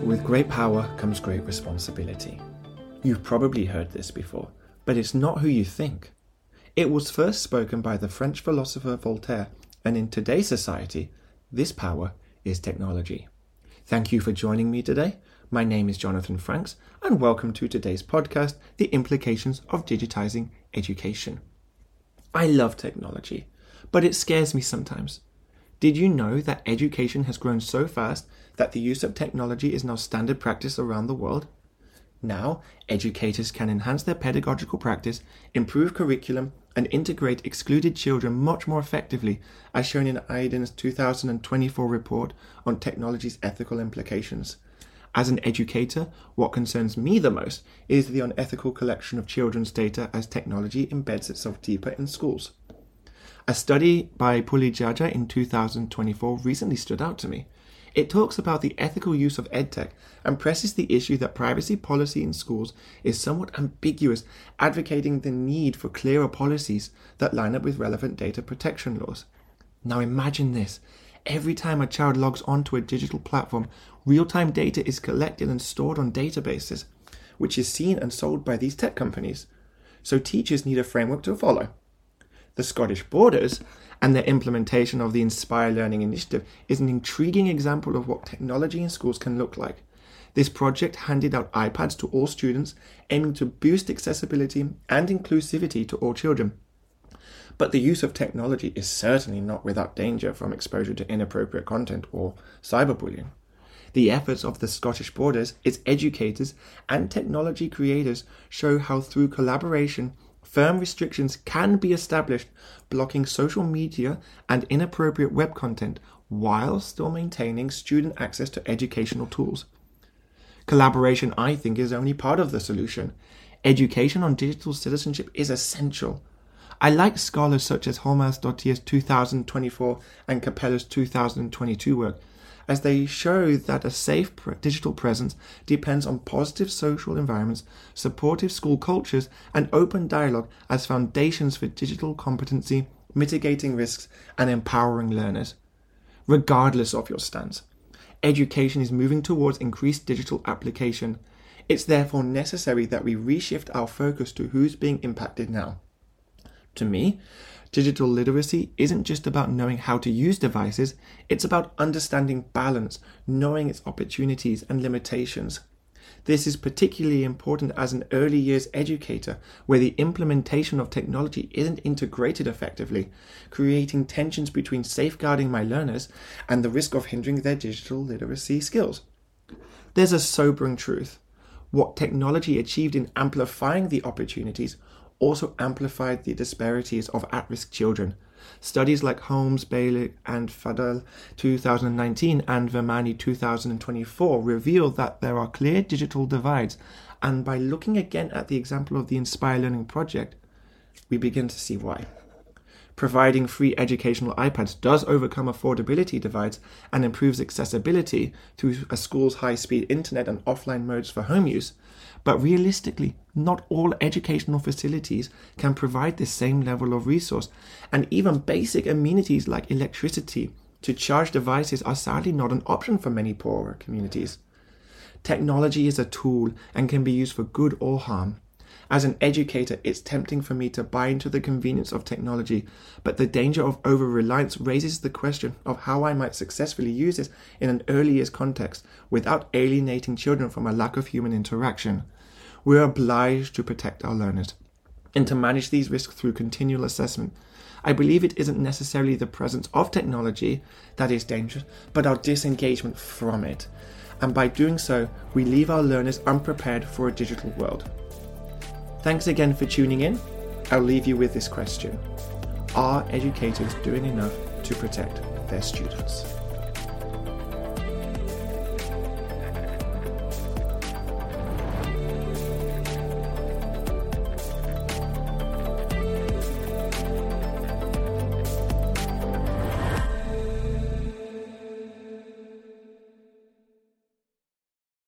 With great power comes great responsibility. You've probably heard this before, but it's not who you think. It was first spoken by the French philosopher Voltaire, and in today's society, this power is technology. Thank you for joining me today. My name is Jonathan Franks, and welcome to today's podcast, The Implications of Digitizing Education. I love technology, but it scares me sometimes. Did you know that education has grown so fast that the use of technology is now standard practice around the world? Now, educators can enhance their pedagogical practice, improve curriculum, and integrate excluded children much more effectively, as shown in IDEN's 2024 report on technology's ethical implications. As an educator, what concerns me the most is the unethical collection of children's data as technology embeds itself deeper in schools. A study by Pulijaja in 2024 recently stood out to me. It talks about the ethical use of EdTech and presses the issue that privacy policy in schools is somewhat ambiguous, advocating the need for clearer policies that line up with relevant data protection laws. Now imagine this. Every time a child logs onto a digital platform, real-time data is collected and stored on databases, which is seen and sold by these tech companies. So teachers need a framework to follow. The Scottish Borders and their implementation of the Inspire Learning Initiative is an intriguing example of what technology in schools can look like. This project handed out iPads to all students, aiming to boost accessibility and inclusivity to all children. But the use of technology is certainly not without danger from exposure to inappropriate content or cyberbullying. The efforts of the Scottish Borders, its educators, and technology creators show how through collaboration, firm restrictions can be established, blocking social media and inappropriate web content while still maintaining student access to educational tools. Collaboration, I think, is only part of the solution. Education on digital citizenship is essential. I like scholars such as Holmas-Dottier's 2024 and Capella's 2022 work, as they show that a safe digital presence depends on positive social environments, supportive school cultures, and open dialogue as foundations for digital competency, mitigating risks, and empowering learners. Regardless of your stance, education is moving towards increased digital application. It's therefore necessary that we reshift our focus to who's being impacted now. To me, digital literacy isn't just about knowing how to use devices, it's about understanding balance, knowing its opportunities and limitations. This is particularly important as an early years educator, where the implementation of technology isn't integrated effectively, creating tensions between safeguarding my learners and the risk of hindering their digital literacy skills. There's a sobering truth. What technology achieved in amplifying the opportunities also amplified the disparities of at-risk children. Studies like Holmes, Bailey, and Fadel 2019 and Vermani 2024 reveal that there are clear digital divides, and by looking again at the example of the Inspire Learning project, we begin to see why. Providing free educational iPads does overcome affordability divides and improves accessibility through a school's high-speed internet and offline modes for home use. But realistically, not all educational facilities can provide this same level of resource, and even basic amenities like electricity to charge devices are sadly not an option for many poorer communities. Technology is a tool and can be used for good or harm. As an educator, it's tempting for me to buy into the convenience of technology, but the danger of over-reliance raises the question of how I might successfully use this in an early years context without alienating children from a lack of human interaction. We're obliged to protect our learners and to manage these risks through continual assessment. I believe it isn't necessarily the presence of technology that is dangerous, but our disengagement from it. And by doing so, we leave our learners unprepared for a digital world. Thanks again for tuning in. I'll leave you with this question. Are educators doing enough to protect their students?